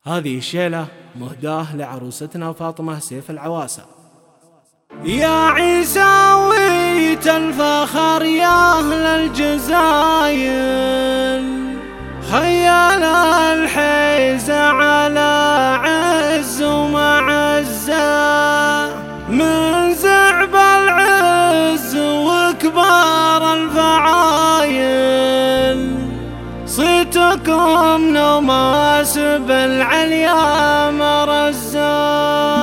هذه الشيلة مهداة لعروستنا فاطمة سيف العواسة. يا عيساوية الفخر يا أهل الجزاير، خيال الحيزة على عز ومعزة، من زعب العز وكبار الفعايل، صيتكم نماسب العليا مرزا.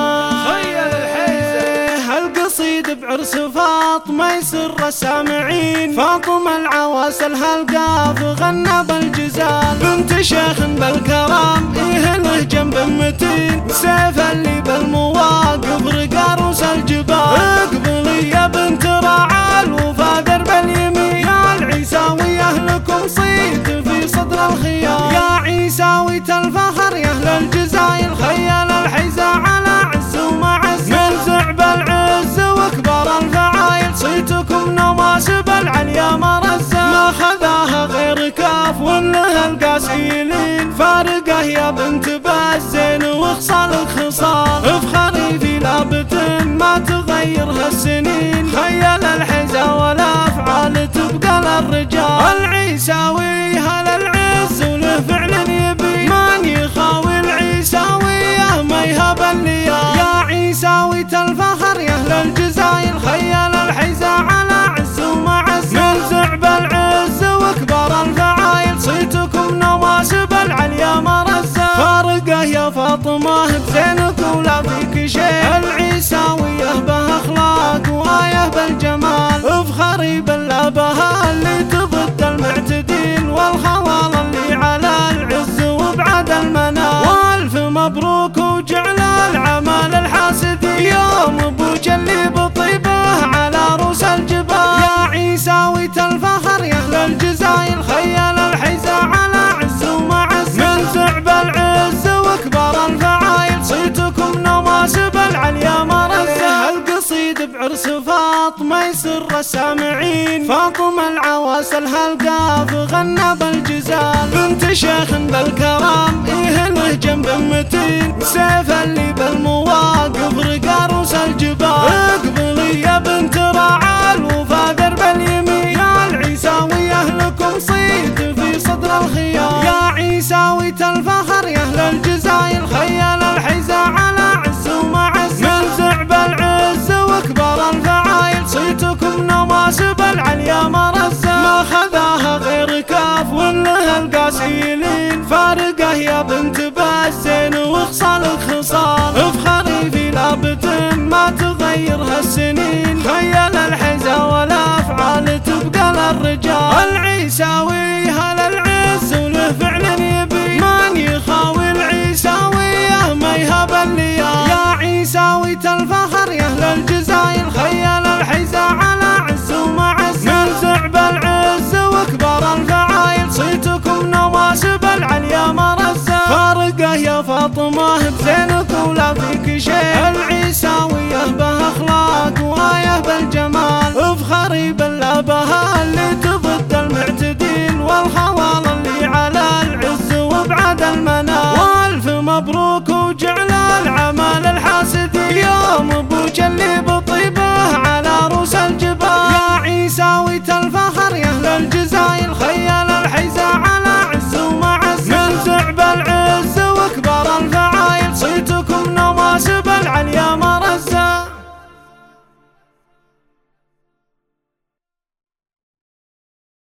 خيال الحيزة القصيد بعرس فاطمة يسر السامعين، فاطمة العواسة الهالقاف غنى بالجزال، بنت شيخ بالكرام له جنب متين، سيف اللي بالمواقف رقاروس الجبال، اقبلي يا بنت رعال وفا درب اليمين، يا العيساوية لكم صيت في صدر الخيام، يا عيساوية الفخر يا اهل الجزاير، خيال الحيزة على عز ومعز، من زعب العز وكبار الفعايل، صيتكم نواسب العليا مرزا، ما خذاها غير كاف وله القاسيلين، فارقه يا بنت بالزين وخصالك خصال، افخري في لابت ما تغيرها السنين، خيال الحيزة والافعال تبقى للرجال، العيساوي هل العز وله فعل يبي، من يخاوي العيساوية ما يهب الليال، يا عيساوية الفخر يا اهل الجزاير، خيال الحيزة على عز ومعز، من زعب العز وكبار الفعايل، صيتكم نواسب العليا مرزا، فارقه يا فاطمة بزينك ولا فيك شيء، العيساوية به اخلاق وآية بالجمال، افخري بالابها اللي تضد المعتدين، والخوال اللي على العز وبعد المنال، والف مبروك وجعل العمال الحاسدين، يوم ابو جلي بطيبه على روس الجبال، يا عيساوية الفخر يا اهل الجزاير، خيال الحيزة على عز ومعز، من زعب العز وكبار الفعايل، صيتكم نواسب العليا مرزا، القصيد بعرس فاطمة يسر السامعين، فاطمة العواسة الهالقاف غنى بالجزال، بنت شيخ بالكرام له جنب متين، سيف اللي بالمواقف رقاروس الجبال، اقبلي يا بنت رعال وفا درب اليمين، يا العيساوية لكم صيت في صدر الخيام، يا عيساوية الفخر يا اهل الجزاير، خيال الحيزة على عز ومعز، من زعب العز وكبار الفعايل، صيتكم نواسب العليا مرزا، ما خذاها غير كاف وله القاسيلين، فارقه يا بنت بالزين وخصالك خصال، افخري في لابت ما تغيرها السنين، خيال الحيزة والافعال تبقى للرجال، العيساوي هل العز وله فعل يبي، من يخاوي العيساوية ما يهب الليال، يا عيساوية الفخر يا اهل الجزاير، خيال الحيزة على عز ومعز، من زعب العز وكبار الفعايل، صيتكم نواسب العليا مرزا، فارقه يا فاطمة بزينك ولا فيك شيء، العيساوية به اخلاق وآية بالجمال، افخري بالابها اللي تضد المعتدين، والخوال اللي على العز وبعد المنال، والف مبروك